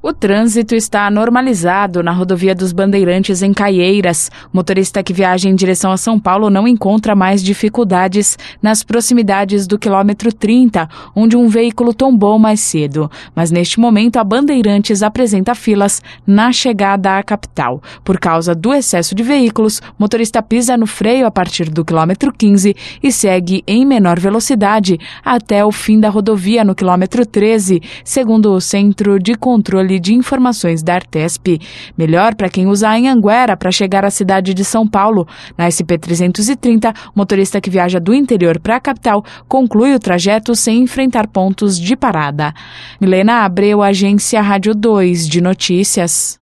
O trânsito está normalizado na rodovia dos Bandeirantes em Caieiras. O motorista que viaja em direção a São Paulo não encontra mais dificuldades nas proximidades do quilômetro 30, onde um veículo tombou mais cedo. Mas neste momento a Bandeirantes apresenta filas na chegada à capital. Por causa do excesso de veículos, o motorista pisa no freio a partir do quilômetro 15 e segue em menor velocidade até o fim da rodovia no quilômetro 13, segundo o Centro de Controle de Informações da Artesp. Melhor para quem usa a Anhanguera para chegar à cidade de São Paulo. Na SP-330, o motorista que viaja do interior para a capital conclui o trajeto sem enfrentar pontos de parada. Milena Abreu, Agência Rádio 2 de Notícias.